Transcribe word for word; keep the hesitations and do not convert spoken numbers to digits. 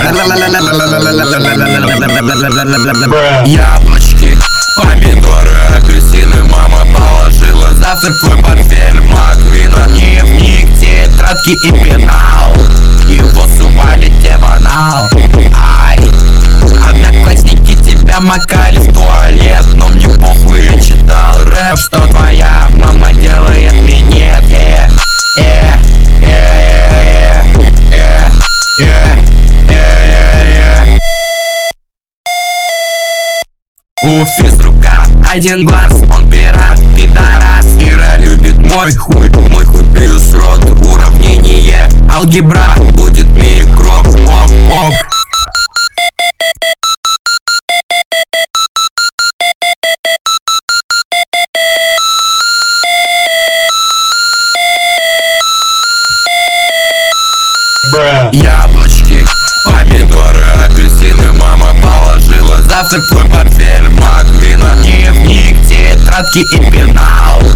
Яблочки, помидоры, апельсины мама положила. Завтрак в твой портфель, маквина, дневник, тетрадки и пенал. Его сували тебе банал. Ай, одноклассники тебя макали в туалет, но мне похуй, я читал рэп, что твоя мама делает минет. Э, э, э, э, э, э. У физрука один глаз, он пират, пидорас. Ира любит мой хуй, мой хуй плюс рот. Уравнение алгебра будет микроб. Оп, оп. Яблочки, помидоры, апельсины мама положила. Завтрак в твой портфель, маквина, дневник, тетрадки и пенал.